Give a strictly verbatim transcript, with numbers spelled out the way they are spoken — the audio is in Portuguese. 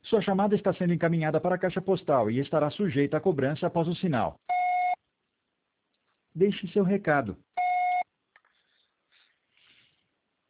Sua chamada está sendo encaminhada para a caixa postal e estará sujeita a cobrança após o sinal. Deixe seu recado.